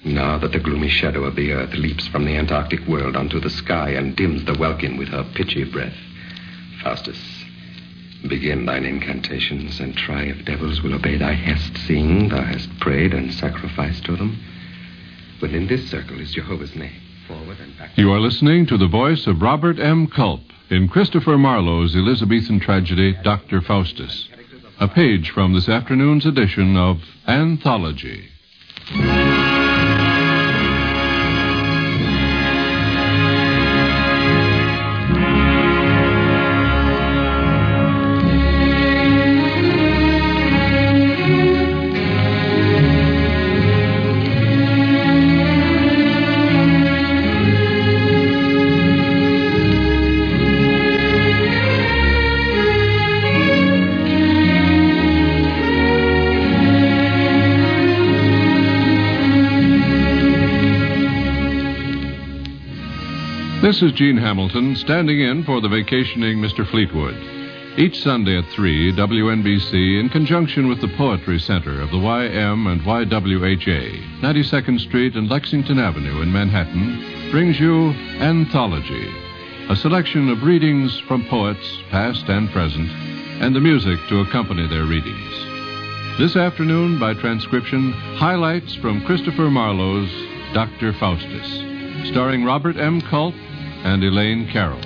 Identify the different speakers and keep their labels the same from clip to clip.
Speaker 1: Now that the gloomy shadow of the earth leaps from the Antarctic world onto the sky and dims the welkin with her pitchy breath, Faustus, begin thine incantations and try if devils will obey thy hest, seeing thou hast prayed and sacrificed to them. Within this circle is Jehovah's name. Forward and back.
Speaker 2: You are listening to the voice of Robert M. Culp in Christopher Marlowe's Elizabethan tragedy, Dr. Faustus. A page from this afternoon's edition of Anthology. This is Gene Hamilton, standing in for the vacationing Mr. Fleetwood. Each Sunday at 3, WNBC, in conjunction with the Poetry Center of the YM and YWHA, 92nd Street and Lexington Avenue in Manhattan, brings you Anthology, a selection of readings from poets, past and present, and the music to accompany their readings. This afternoon, by transcription, highlights from Christopher Marlowe's Dr. Faustus, starring Robert M. Culp and Elaine Carroll.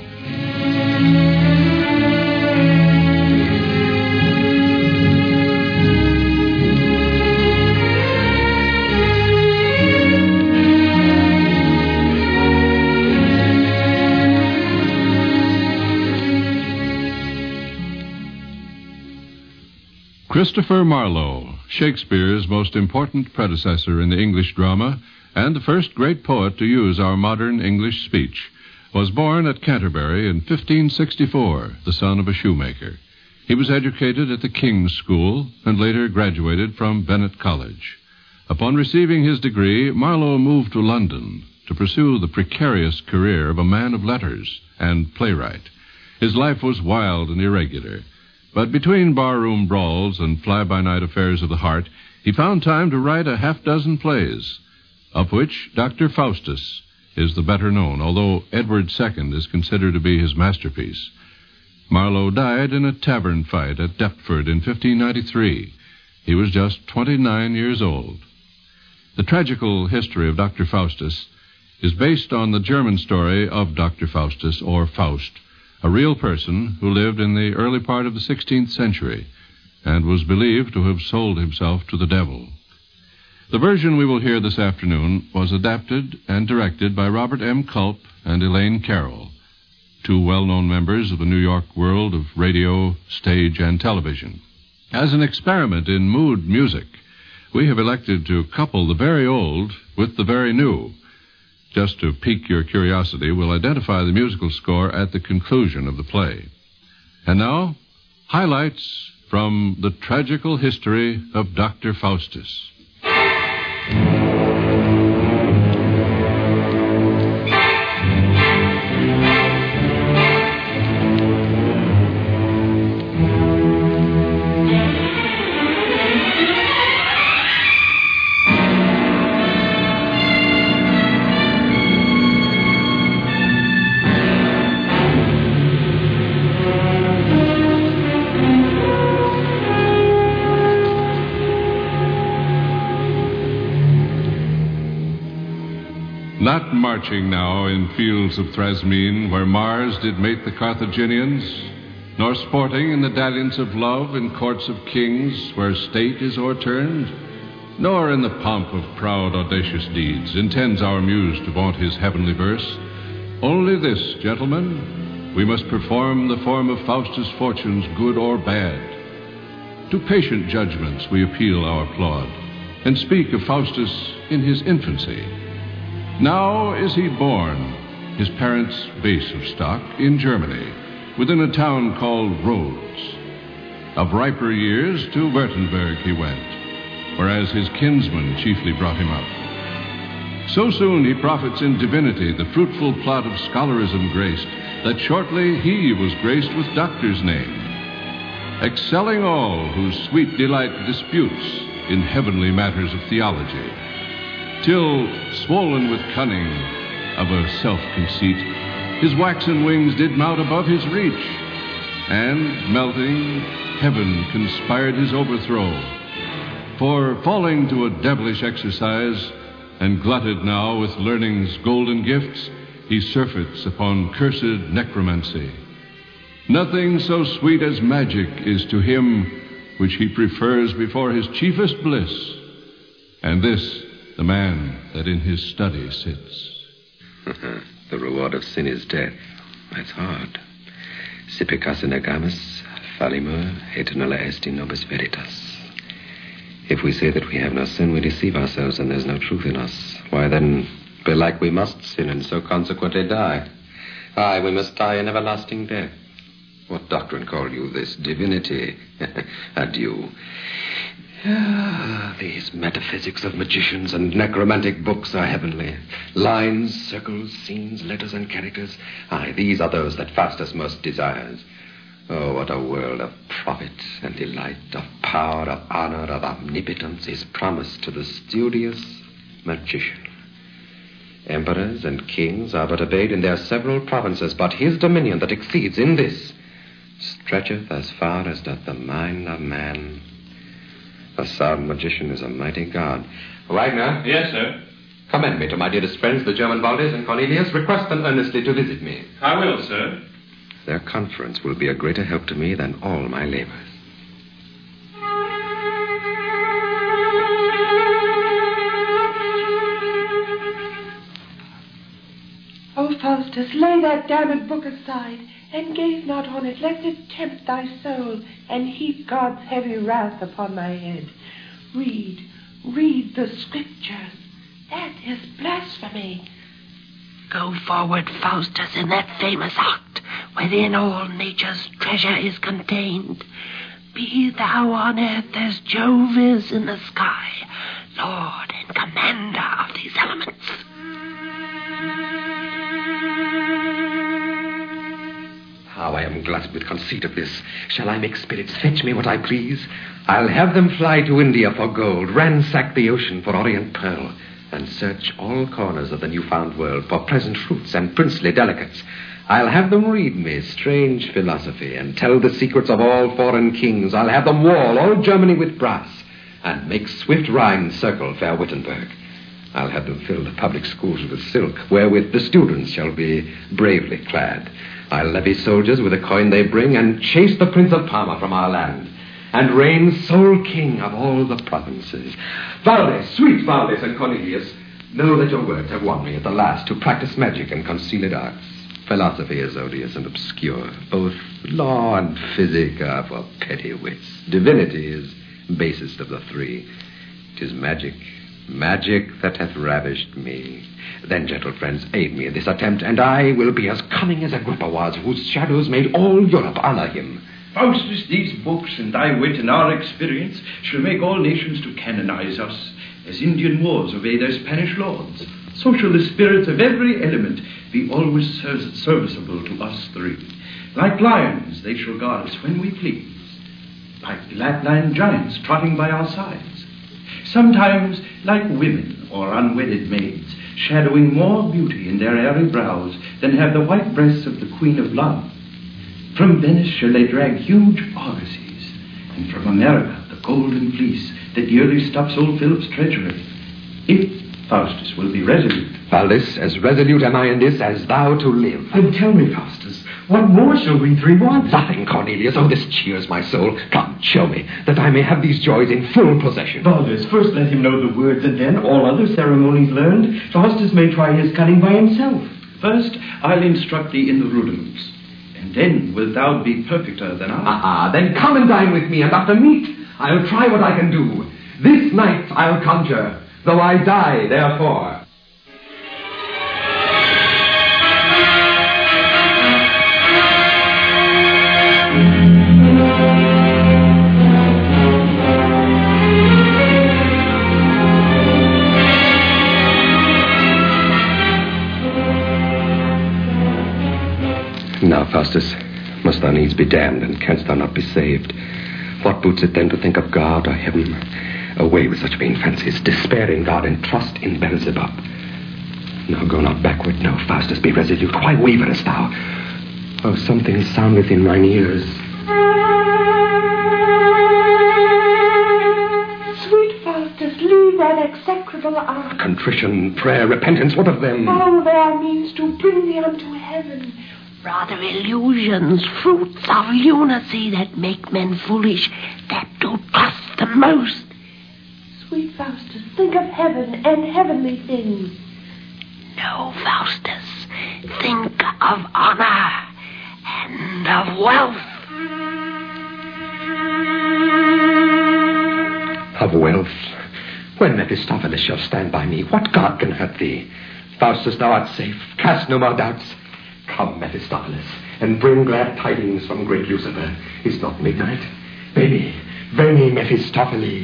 Speaker 2: Christopher Marlowe, Shakespeare's most important predecessor in the English drama and the first great poet to use our modern English speech, was born at Canterbury in 1564, the son of a shoemaker. He was educated at the King's School and later graduated from Bennett College. Upon receiving his degree, Marlowe moved to London to pursue the precarious career of a man of letters and playwright. His life was wild and irregular, but between barroom brawls and fly-by-night affairs of the heart, he found time to write a half-dozen plays, of which Dr. Faustus is the better known, although Edward II is considered to be his masterpiece. Marlowe died in a tavern fight at Deptford in 1593. He was just 29 years old. The tragical history of Dr. Faustus is based on the German story of Dr. Faustus, or Faust, a real person who lived in the early part of the 16th century and was believed to have sold himself to the devil. The version we will hear this afternoon was adapted and directed by Robert M. Culp and Elaine Carroll, two well-known members of the New York world of radio, stage, and television. As an experiment in mood music, we have elected to couple the very old with the very new. Just to pique your curiosity, we'll identify the musical score at the conclusion of the play. And now, highlights from the tragical history of Dr. Faustus. Not marching now in fields of Thrasmene, where Mars did mate the Carthaginians, nor sporting in the dalliance of love in courts of kings, where state is o'erturned, nor in the pomp of proud audacious deeds intends our muse to vaunt his heavenly verse. Only this, gentlemen, we must perform the form of Faustus' fortunes, good or bad. To patient judgments we appeal our plaud, and speak of Faustus in his infancy. Now is he born, his parents' base of stock, in Germany, within a town called Rhodes. Of riper years to Württemberg he went, whereas his kinsmen chiefly brought him up. So soon he profits in divinity, the fruitful plot of scholarism graced, that shortly he was graced with doctor's name, excelling all whose sweet delight disputes in heavenly matters of theology. till, swollen with cunning of a self-conceit, his waxen wings did mount above his reach, and, melting, heaven conspired his overthrow. For, falling to a devilish exercise, and glutted now with learning's golden gifts, he surfeits upon cursed necromancy. Nothing so sweet as magic is to him which he prefers before his chiefest bliss, and this the man that in his study sits.
Speaker 1: The reward of sin is death. That's hard. Sippicas inegamus, falimur, et nulla est in nobis veritas. If we say that we have no sin, we deceive ourselves, and there's no truth in us. Why, then, belike we must sin, and so consequently die. Aye, we must die an everlasting death. What doctrine call you this? Divinity? Adieu. These metaphysics of magicians and necromantic books are heavenly. Lines, circles, scenes, letters, and characters. Aye, these are those that Faustus most desires. Oh, what a world of profit and delight, of power, of honor, of omnipotence is promised to the studious magician. Emperors and kings are but obeyed in their several provinces, but his dominion that exceeds in this stretcheth as far as doth the mind of man. A sound magician is a mighty god. Wagner?
Speaker 3: Yes, sir?
Speaker 1: Commend me to my dearest friends, the German Valdez and Cornelius. Request them earnestly to visit me.
Speaker 3: I will, sir.
Speaker 1: Their conference will be a greater help to me than all my labors.
Speaker 4: O Faustus, lay that damned book aside, and gaze not on it, lest it tempt thy soul, and heap God's heavy wrath upon thy head. Read the Scriptures. That is blasphemy.
Speaker 5: Go forward, Faustus, in that famous act, wherein all nature's treasure is contained. Be thou on earth as Jove is in the sky, Lord and commander of these elements.
Speaker 1: How I am glutted with conceit of this. Shall I make spirits fetch me what I please? I'll have them fly to India for gold, ransack the ocean for orient pearl, and search all corners of the newfound world for pleasant fruits and princely delicates. I'll have them read me strange philosophy and tell the secrets of all foreign kings. I'll have them wall all Germany with brass and make swift Rhine circle fair Wittenberg. I'll have them fill the public schools with silk, wherewith the students shall be bravely clad. I'll levy soldiers with the coin they bring and chase the Prince of Parma from our land and reign sole king of all the provinces. Valdez, sweet Valdez and Cornelius, know that your words have won me at the last to practice magic and concealed arts. Philosophy is odious and obscure. Both law and physic are for petty wits. Divinity is basest of the three. 'Tis magic that hath ravished me. Then, gentle friends, aid me in this attempt, and I will be as cunning as Agrippa was, whose shadows made all Europe honor him.
Speaker 3: Faustus, these books and thy wit and our experience shall make all nations to canonize us, as Indian Moors obey their Spanish lords. So shall the spirits of every element be always serviceable to us three. Like lions, they shall guard us when we please, like Lapland giants trotting by our sides. Sometimes like women or unwedded maids, shadowing more beauty in their airy brows than have the white breasts of the Queen of Love. From Venice shall they drag huge argosies, and from America the golden fleece that yearly stuffs old Philip's treasury. If Faustus will be resolute.
Speaker 1: Valdez, as resolute am I in this as thou to live.
Speaker 6: Then tell me, Faustus, what more shall we three want?
Speaker 1: Nothing, Cornelius. Oh, this cheers my soul. Come, show me, that I may have these joys in full possession.
Speaker 6: Valdez, first let him know the words, and then, all other ceremonies learned, Faustus may try his cunning by himself.
Speaker 3: First, I'll instruct thee in the rudiments, and then wilt thou be perfecter than I.
Speaker 1: Then come and dine with me, and after meat, I'll try what I can do. This night I'll conjure, though I die therefore. Now, Faustus, must thou needs be damned, and canst thou not be saved? What boots it then to think of God or heaven? Away with such vain fancies. Despair in God and trust in Beelzebub. No, go not backward. No, Faustus, be resolute. Why waverest thou? Oh, something soundeth in mine ears.
Speaker 4: Sweet Faustus, leave that execrable art.
Speaker 1: Contrition, prayer, repentance, what of them?
Speaker 4: All they are means to bring thee unto heaven.
Speaker 5: Rather illusions, fruits of lunacy that make men foolish, that do trust the most.
Speaker 4: Sweet Faustus, think of heaven and heavenly things.
Speaker 5: No, Faustus, think of honor and of wealth.
Speaker 1: Of wealth? When Mephistopheles shall stand by me, what god can hurt thee? Faustus, thou art safe. Cast no more doubts. Come, Mephistopheles, and bring glad tidings from great Lucifer. Is not midnight? Veni, veni, Mephistopheles.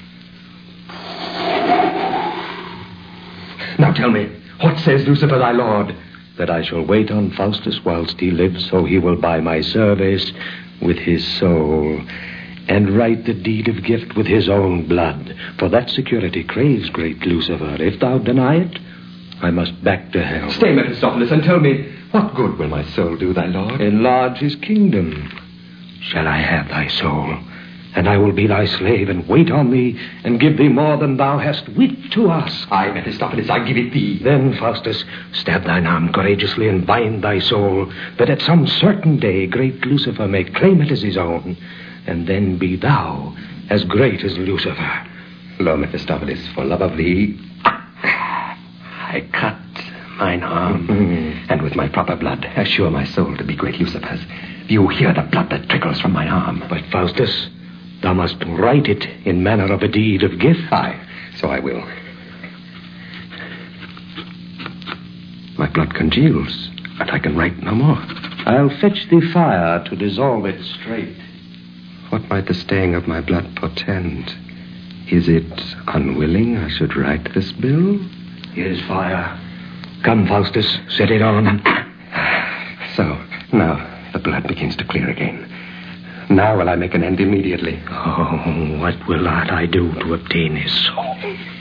Speaker 1: Now tell me, what says Lucifer thy lord?
Speaker 7: That I shall wait on Faustus whilst he lives, so he will buy my service with his soul, and write the deed of gift with his own blood. For that security craves great Lucifer. If thou deny it, I must back to hell.
Speaker 1: Stay, Mephistopheles, and tell me, what good will my soul do thy lord?
Speaker 7: Enlarge his kingdom. Shall I have thy soul? And I will be thy slave, and wait on thee, and give thee more than thou hast wit to ask.
Speaker 1: Aye, Mephistopheles, I give it thee.
Speaker 7: Then, Faustus, stab thine arm courageously and bind thy soul, that at some certain day great Lucifer may claim it as his own, and then be thou as great as Lucifer.
Speaker 1: Lo, Mephistopheles, for love of thee, I cut mine arm, and with my proper blood assure my soul to be great Lucifer's. You hear the blood that trickles from mine arm.
Speaker 7: But, Faustus, thou must write it in manner of a deed of gift.
Speaker 1: Aye, so I will. My blood congeals, and I can write no more.
Speaker 7: I'll fetch thee fire to dissolve it straight.
Speaker 1: What might the staying of my blood portend? Is it unwilling I should write this bill?
Speaker 7: Here's fire. Come, Faustus, set it on.
Speaker 1: So, now the blood begins to clear again. Now will I make an end immediately.
Speaker 7: Oh, what will not I do to obtain his soul?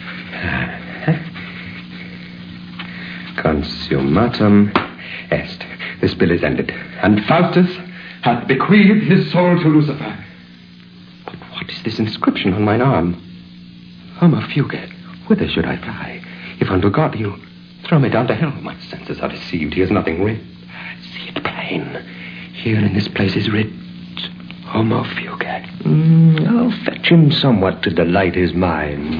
Speaker 1: Consummatum est. This bill is ended. And Faustus hath bequeathed his soul to Lucifer. But what is this inscription on mine arm? Homo fuge. Whither should I fly? If unto God you throw me down to hell, my senses are deceived. He has nothing writ. See it plain. Here in this place is writ, Homo fuge.
Speaker 7: I'll fetch him somewhat to delight his mind.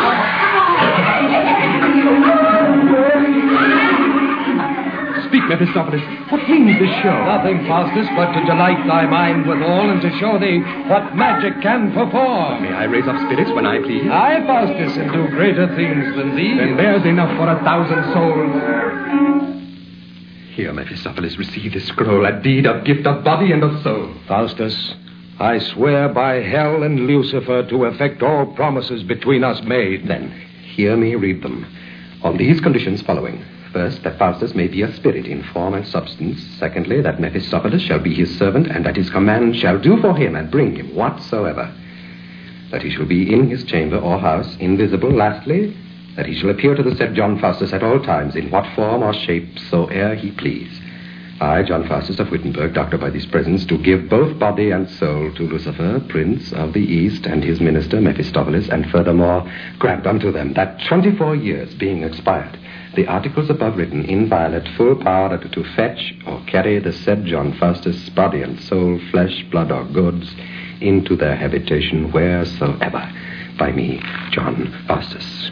Speaker 1: Speak, Mephistopheles. What means this show?
Speaker 8: Nothing, Faustus, but to delight thy mind withal, and to show thee what magic can perform.
Speaker 1: May I raise up spirits when I please?
Speaker 8: I, Faustus, and do greater things than these.
Speaker 1: Then there's enough for 1,000 souls. Here, Mephistopheles, receive this scroll, a deed of gift of body and of soul.
Speaker 7: Faustus, I swear by hell and Lucifer to effect all promises between us made.
Speaker 1: Then, hear me read them. On these conditions following. First, that Faustus may be a spirit in form and substance. Secondly, that Mephistopheles shall be his servant, and at his command shall do for him and bring him whatsoever. That he shall be in his chamber or house, invisible. Lastly, that he shall appear to the said John Faustus at all times, in what form or shape soe'er he please. I, John Faustus of Wittenberg, doctor by these presents, do give both body and soul to Lucifer, prince of the East, and his minister Mephistopheles, and furthermore grant unto them that 24 years being expired, the articles above written inviolate full power to fetch or carry the said John Faustus' body and soul, flesh, blood, or goods into their habitation wheresoever. By me, John Faustus.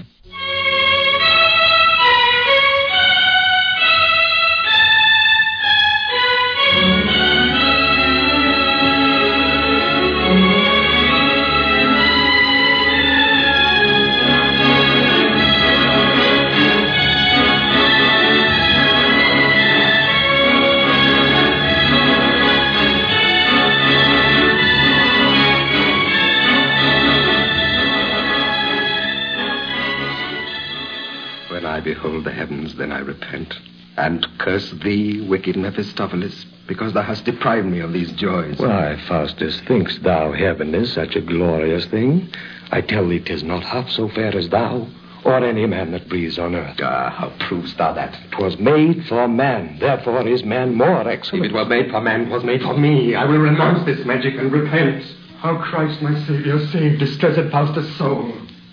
Speaker 1: Behold the heavens, then I repent, and curse thee, wicked Mephistopheles, because thou hast deprived me of these joys.
Speaker 7: Why, Faustus, think'st thou heaven is such a glorious thing? I tell thee 'tis not half so fair as thou, or any man that breathes on earth.
Speaker 1: How provest thou that?
Speaker 7: 'Twas made for man, therefore is man more excellent.
Speaker 1: If it were made for man, 'twas made for me. I will renounce this magic and repent.
Speaker 6: How Christ, my Savior, saved distressed Faustus' soul.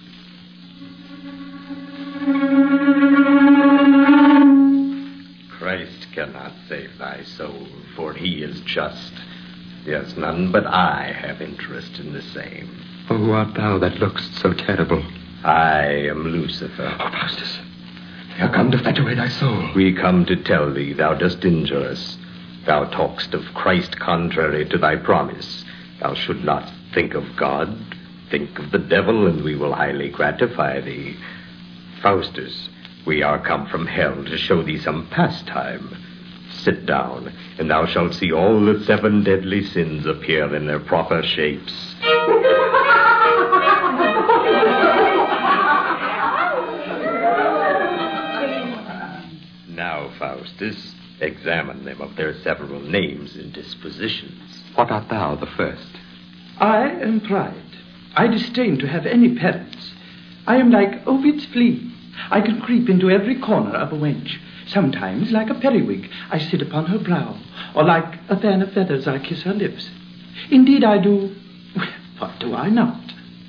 Speaker 1: Christ cannot save thy soul, for he is just. Yes, none but I have interest in the same. Oh, who art thou that lookst so terrible? I am Lucifer.
Speaker 6: Oh, Faustus, we are come to fetch away thy soul.
Speaker 1: We come to tell thee thou dost injure us. Thou talkst of Christ contrary to thy promise. Thou should not think of God. Think of the devil, and we will highly gratify thee. Faustus, we are come from hell to show thee some pastime. Sit down, and thou shalt see all the 7 deadly sins appear in their proper shapes. Now, Faustus, examine them of their several names and dispositions. What art thou, the first?
Speaker 3: I am pride. I disdain to have any parents. I am like Ovid's flea. I can creep into every corner of a wench. Sometimes, like a periwig, I sit upon her brow, or like a fan of feathers, I kiss her lips. Indeed, I do. What do I not?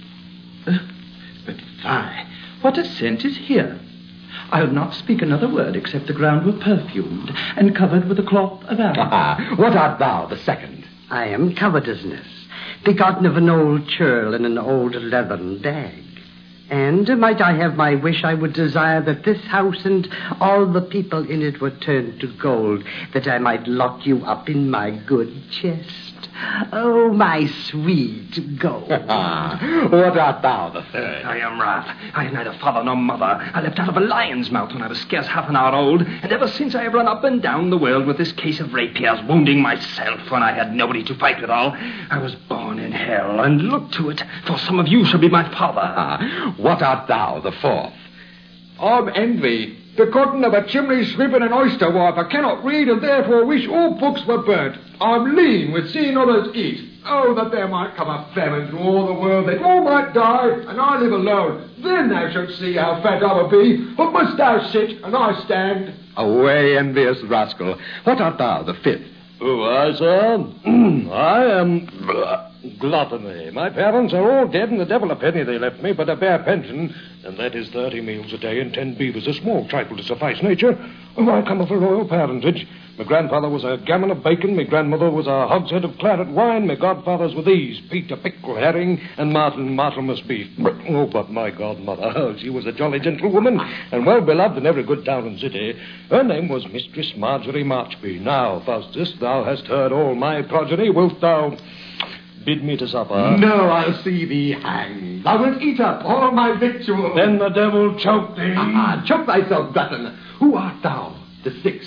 Speaker 3: But fie, what a scent is here! I'll not speak another word except the ground were perfumed and covered with a cloth of Aaron.
Speaker 1: What art thou, the second?
Speaker 5: I am covetousness, begotten of an old churl and an old leathern bag. And might I have my wish, I would desire that this house and all the people in it were turned to gold, that I might lock you up in my good chest. Oh, my sweet gold.
Speaker 1: What art thou, the third?
Speaker 6: I am Wrath. I have neither father nor mother. I leapt out of a lion's mouth when I was scarce half an hour old, and ever since I have run up and down the world with this case of rapiers, wounding myself when I had nobody to fight withal. I was born in hell, and look to it, for some of you shall be my father.
Speaker 1: What art thou, the fourth?
Speaker 8: I'm Envy, the cotton of a chimney sweep and an oyster wife. I cannot read, and therefore wish all books were burnt. I'm lean with seeing others eat. Oh, that there might come a famine through all the world, that all might die, and I live alone. Then thou shalt see how fat I will be. But must thou sit, and I stand?
Speaker 1: Away, envious rascal. What art thou, the fifth?
Speaker 7: Oh, I, sir? I am Gluttony. My parents are all dead, and the devil a penny they left me, but a bare pension, and that is 30 meals a day and 10 beavers, a small trifle to suffice nature. Oh, I come of a royal parentage. My grandfather was a gammon of bacon, my grandmother was a hogshead of claret wine, my godfathers were these, Peter Pickle herring and Martin Martinmas beef. Oh, but my godmother, she was a jolly gentlewoman, and well beloved in every good town and city. Her name was Mistress Marjorie Marchby. Now, Faustus, thou hast heard all my progeny. Wilt thou bid me to supper?
Speaker 8: No, I'll see thee hanged. Thou wilt eat up all my victuals.
Speaker 7: Then the devil choke thee.
Speaker 8: Choke thyself, glutton. Who art thou, the sixth?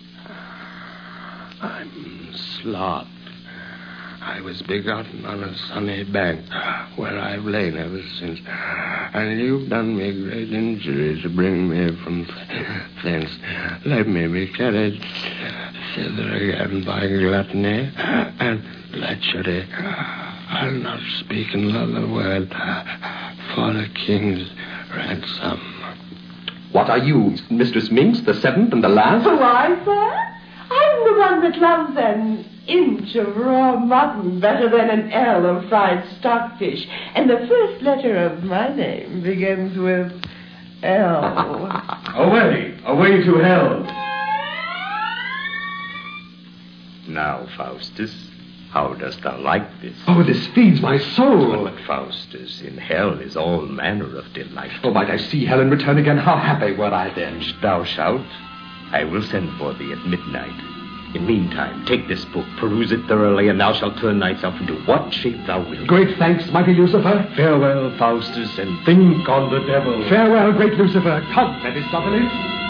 Speaker 7: I'm Sloth. I was begotten on a sunny bank, where I've lain ever since. And you've done me great injury to bring me from thence. Let me be carried thither again by gluttony and lechery. I'll not speak another word for the king's ransom.
Speaker 1: What are you, Mistress Minx, the seventh and the last?
Speaker 4: Who, I, sir? I'm the one that loves an inch of raw mutton better than an ell of fried stockfish. And the first letter of my name begins with L.
Speaker 6: Away to hell.
Speaker 1: Now, Faustus, how dost thou like this?
Speaker 8: Oh, this feeds my soul.
Speaker 1: But, Faustus, in hell is all manner of delight.
Speaker 8: Oh, might I see hell and return again, how happy were I then.
Speaker 1: Thou shalt. I will send for thee at midnight. In meantime, take this book, peruse it thoroughly, and thou shalt turn thyself into what shape thou wilt.
Speaker 8: Great thanks, mighty Lucifer.
Speaker 7: Farewell, Faustus, and think on the devil.
Speaker 8: Farewell, great Lucifer. Come, Mephistopheles.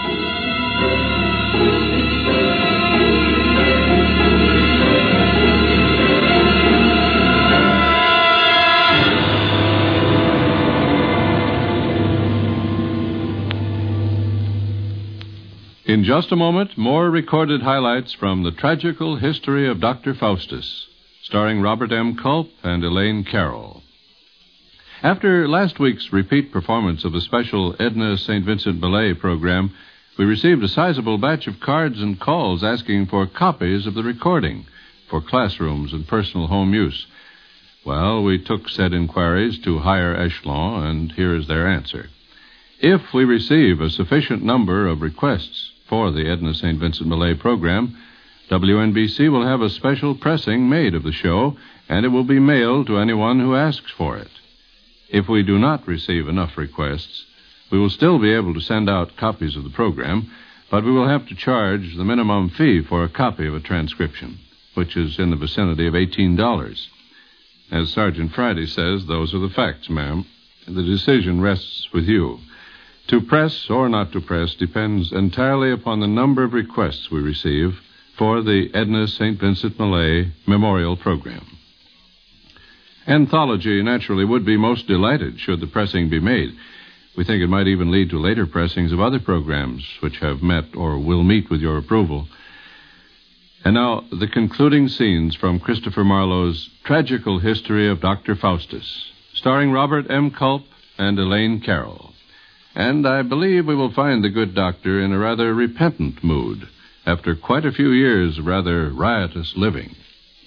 Speaker 2: In just a moment, more recorded highlights from the tragical history of Dr. Faustus, starring Robert M. Culp and Elaine Carroll. After last week's repeat performance of the special Edna St. Vincent Ballet program, we received a sizable batch of cards and calls asking for copies of the recording for classrooms and personal home use. Well, we took said inquiries to higher echelon, and here is their answer. If we receive a sufficient number of requests for the Edna St. Vincent Ballet program, WNBC will have a special pressing made of the show, and it will be mailed to anyone who asks for it. If we do not receive enough requests, we will still be able to send out copies of the program, but we will have to charge the minimum fee for a copy of a transcription, which is in the vicinity of $18. As Sergeant Friday says, those are the facts, ma'am. The decision rests with you. To press or not to press depends entirely upon the number of requests we receive for the Edna St. Vincent Millay Memorial Program. Anthology naturally would be most delighted should the pressing be made. We think it might even lead to later pressings of other programs which have met or will meet with your approval. And now, the concluding scenes from Christopher Marlowe's Tragical History of Dr. Faustus, starring Robert M. Culp and Elaine Carroll. And I believe we will find the good doctor in a rather repentant mood after quite a few years of rather riotous living.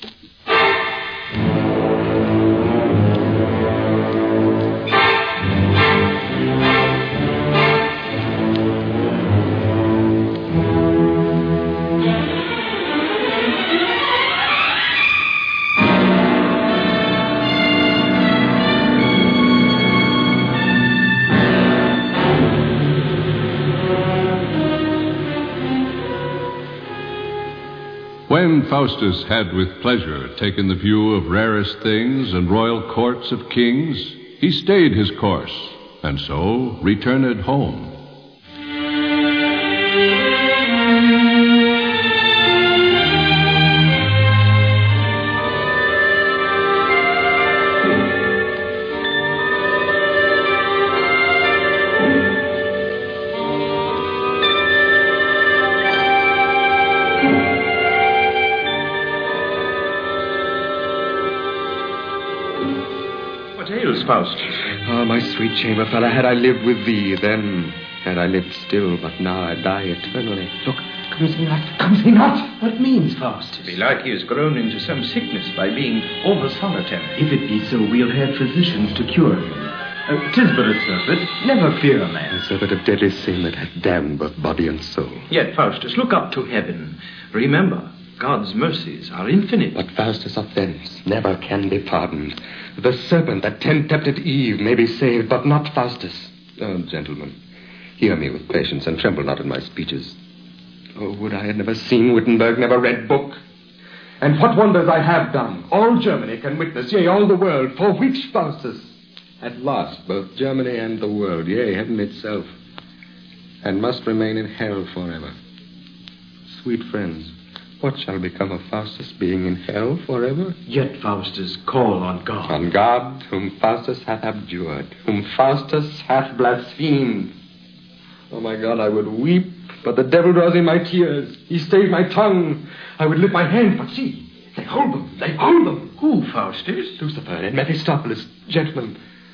Speaker 2: When Faustus had with pleasure taken the view of rarest things and royal courts of kings, he stayed his course, and so returned home.
Speaker 3: Faustus.
Speaker 1: Oh, my sweet chamber fellow, had I lived with thee, then had I lived still, but now I die eternally.
Speaker 6: Look, comes he not, comes he not? What means Faustus?
Speaker 3: Belike he has grown into some sickness by being over solitary.
Speaker 9: If it be so, we'll have physicians to cure him. 'Tis but a serpent. Never fear, man.
Speaker 1: A serpent of deadly sin that hath damned both body and soul.
Speaker 3: Yet, Faustus, look up to heaven. Remember, God's mercies are infinite.
Speaker 1: But Faustus' offense never can be pardoned. The serpent that tempted Eve may be saved, but not Faustus. Oh, gentlemen, hear me with patience and tremble not at my speeches. Oh, would I had never seen Wittenberg, never read book.
Speaker 8: And what wonders I have done, all Germany can witness, yea, all the world, for which Faustus
Speaker 1: hath lost both Germany and the world, yea, heaven itself, and must remain in hell forever. Sweet friends, what shall become of Faustus being in hell forever?
Speaker 9: Yet, Faustus, call on God.
Speaker 1: On God, whom Faustus hath abjured, whom Faustus hath blasphemed. Oh, my God, I would weep, but the devil draws in my tears. He stays my tongue. I would lift my hand, but see, they hold them. They hold them.
Speaker 3: Who, Faustus?
Speaker 1: Lucifer and Mephistopheles, gentlemen.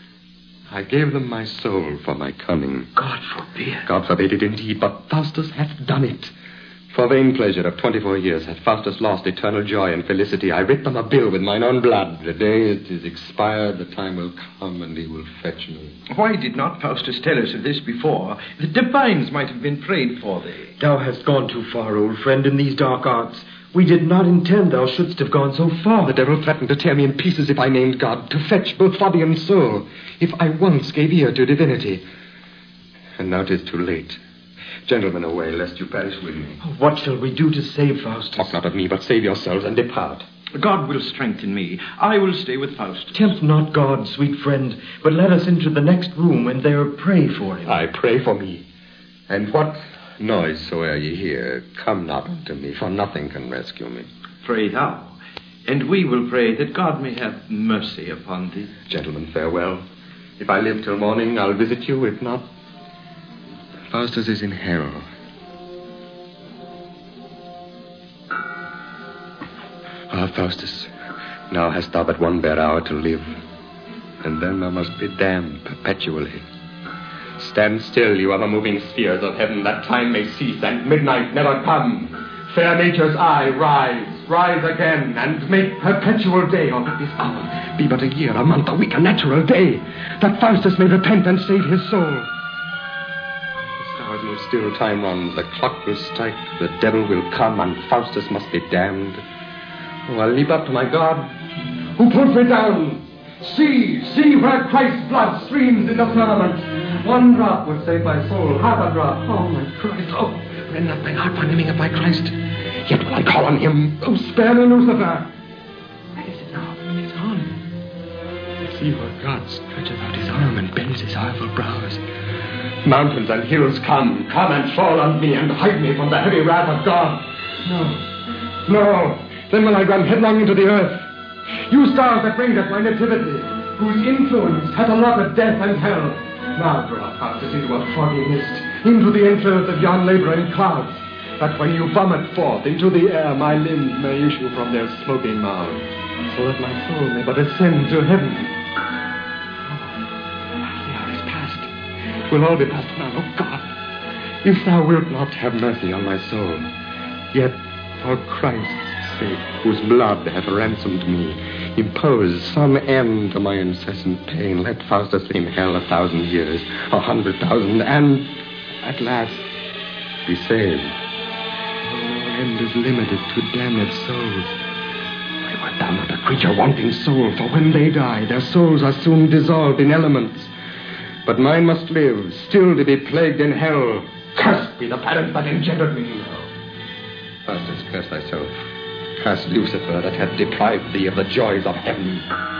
Speaker 1: I gave them my soul for my cunning.
Speaker 9: God forbid.
Speaker 1: God forbid it indeed, but Faustus hath done it. For vain pleasure of 24 years hath Faustus lost eternal joy and felicity. I writ them a bill with mine own blood. The day it is expired, the time will come, and he will fetch me.
Speaker 3: Why did not Faustus tell us of this before? The divines might have been prayed for thee.
Speaker 9: Thou hast gone too far, old friend, in these dark arts. We did not intend thou shouldst have gone so far.
Speaker 1: The devil threatened to tear me in pieces if I named God, to fetch both body and soul, if I once gave ear to divinity. And now 'tis too late. Gentlemen, away, lest you perish with me.
Speaker 9: What shall we do to save Faustus?
Speaker 1: Talk not of me, but save yourselves and depart.
Speaker 3: God will strengthen me. I will stay with Faustus.
Speaker 9: Tempt not God, sweet friend, but let us into the next room and there pray for him.
Speaker 1: I pray for me. And what noise soe'er ye hear, come not unto me, for nothing can rescue me.
Speaker 3: Pray thou, and we will pray that God may have mercy upon thee.
Speaker 1: Gentlemen, farewell. If I live till morning, I'll visit you. If not, Faustus is in hell. Ah, Faustus, now hast thou but one bare hour to live. and then thou must be damned perpetually. Stand still, you ever-moving spheres of heaven, that time may cease and midnight never come. Fair nature's eye, rise again, and make perpetual day, or that this hour be but a year, a month, a week, a natural day, that Faustus may repent and save his soul. The stars move still, time runs, the clock will strike, the devil will come, and Faustus must be damned. Oh, I'll leap up to my God, who pulled me down. See where Christ's blood streams in the firmament. One drop will save my soul, half a drop. Oh, my Christ, oh, rend not thine heart for naming of my Christ. Yet will I call on him. Oh, spare me, Lucifer. Where is it now? It's on. See where God stretches out his arm and bends his ireful brows. Mountains and hills come and fall on me and hide me from the heavy wrath of God. No. Then will I run headlong into the earth. You stars that bringeth my nativity, whose influence hath allotted death and hell, now draw Faustus into a foggy mist, into the entrails of yon labouring clouds, that when you vomit forth into the air, my limbs may issue from their smoking mouths, so that my soul may but ascend to heaven. The hour is past. It will all be past now, oh God. If thou wilt not have mercy on my soul, yet for Christ's sake, whose blood hath ransomed me, impose some end to my incessant pain. Let Faustus in hell 1,000 years, 100,000, and at last be saved. No end is limited to damned souls. Why wert thou not a creature wanting soul? For when they die, their souls are soon dissolved in elements. But mine must live, still to be plagued in hell. Cursed be the parent that engendered me. Faustus, curse thyself. Curse Lucifer that hath deprived thee of the joys of heaven.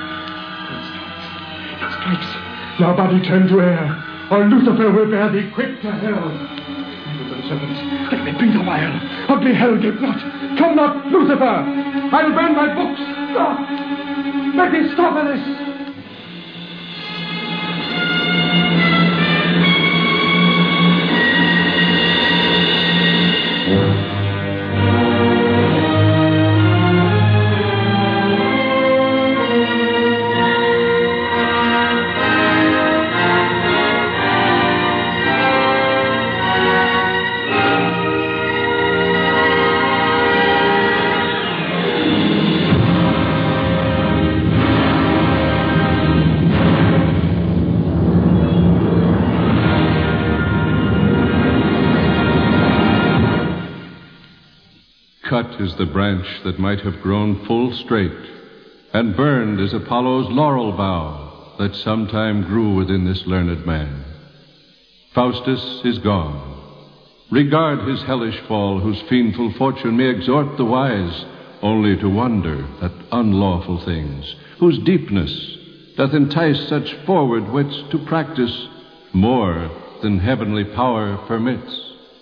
Speaker 1: It strikes. Now, body, turn to air, or Lucifer will bear thee quick to hell. Angels and serpents, let me breathe a while. Ugly hell, give not. Come not, Lucifer. I'll burn my books. Stop. Let me stop at this.
Speaker 2: Cut is the branch that might have grown full straight, and burned is Apollo's laurel bough that sometime grew within this learned man. Faustus is gone. Regard his hellish fall, whose fiendful fortune may exhort the wise only to wonder at unlawful things, whose deepness doth entice such forward wits to practice more than heavenly power permits.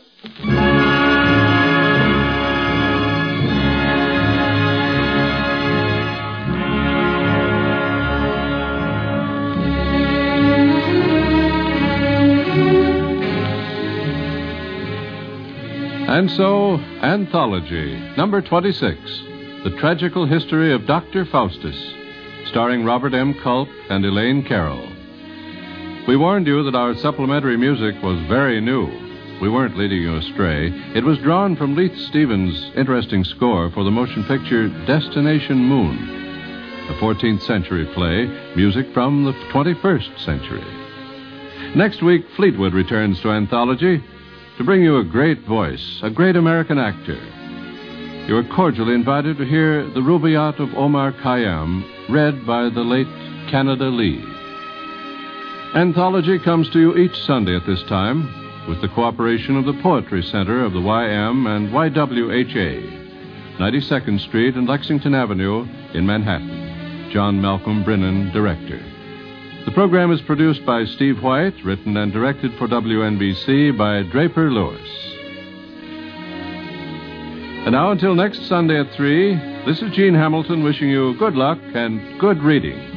Speaker 2: And so, Anthology, number 26, The Tragical History of Dr. Faustus, starring Robert M. Culp and Elaine Carroll. We warned you that our supplementary music was very new. We weren't leading you astray. It was drawn from Leith Stevens' interesting score for the motion picture Destination Moon, a 14th century play, music from the 21st century. Next week, Fleetwood returns to Anthology to bring you a great voice, a great American actor. You are cordially invited to hear The Rubaiyat of Omar Khayyam, read by the late Canada Lee. Anthology comes to you each Sunday at this time with the cooperation of the Poetry Center of the YM and YWHA, 92nd Street and Lexington Avenue in Manhattan. John Malcolm Brennan, director. The program is produced by Steve White, written and directed for WNBC by Draper Lewis. And now, until next Sunday at 3, this is Gene Hamilton wishing you good luck and good reading.